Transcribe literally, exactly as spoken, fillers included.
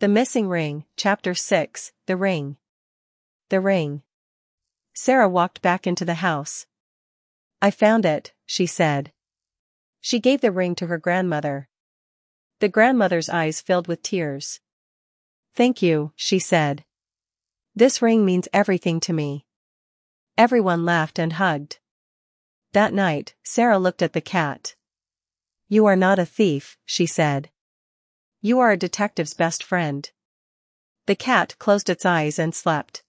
The Missing Ring, Chapter six, The Ring. The Ring. Sarah walked back into the house. "I found it," she said. She gave the ring to her grandmother. The grandmother's eyes filled with tears. "Thank you," she said. "This ring means everything to me." Everyone laughed and hugged. That night, Sarah looked at the cat. "You are not a thief," she said. "You are a detective's best friend." The cat closed its eyes and slept.